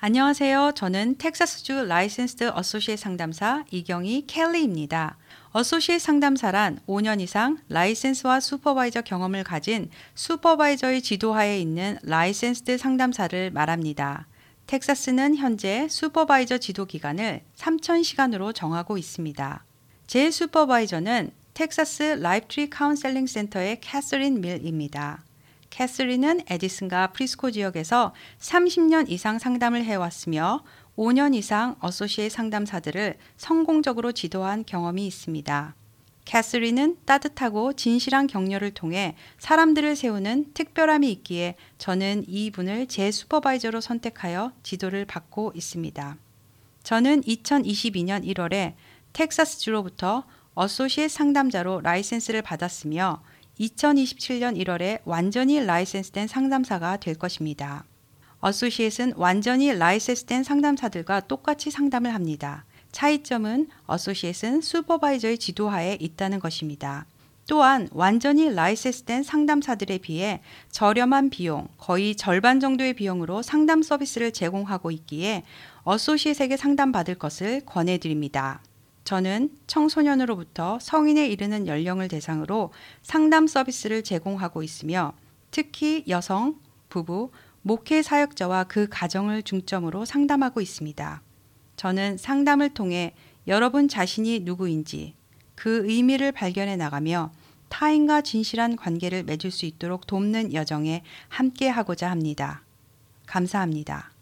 안녕하세요. 저는 텍사스주 라이센스드 어소시에이트 상담사 이경희 켈리입니다. 어소시에이트 상담사란 5년 이상 라이센스와 슈퍼바이저 경험을 가진 슈퍼바이저의 지도하에 있는 라이센스드 상담사를 말합니다. 텍사스는 현재 슈퍼바이저 지도 기간을 3,000시간으로 정하고 있습니다. 제 슈퍼바이저는 텍사스 라이프트리 카운셀링 센터의 캐서린 밀입니다. 캐서린은 에디슨과 프리스코 지역에서 30년 이상 상담을 해왔으며 5년 이상 어소시에이트 상담사들을 성공적으로 지도한 경험이 있습니다. 캐서린은 따뜻하고 진실한 격려를 통해 사람들을 세우는 특별함이 있기에 저는 이분을 제 슈퍼바이저로 선택하여 지도를 받고 있습니다. 저는 2022년 1월에 텍사스주로부터 어소시에이트 상담자로 라이센스를 받았으며 2027년 1월에 완전히 라이센스된 상담사가 될 것입니다. 어소시에이트는 완전히 라이센스된 상담사들과 똑같이 상담을 합니다. 차이점은 어소시에이트는 슈퍼바이저의 지도하에 있다는 것입니다. 또한 완전히 라이센스된 상담사들에 비해 저렴한 비용, 거의 절반 정도의 비용으로 상담 서비스를 제공하고 있기에 어소시에이트에게 상담받을 것을 권해드립니다. 저는 청소년으로부터 성인에 이르는 연령을 대상으로 상담 서비스를 제공하고 있으며 특히 여성, 부부, 목회 사역자와 그 가정을 중점으로 상담하고 있습니다. 저는 상담을 통해 여러분 자신이 누구인지 그 의미를 발견해 나가며 타인과 진실한 관계를 맺을 수 있도록 돕는 여정에 함께 하고자 합니다. 감사합니다.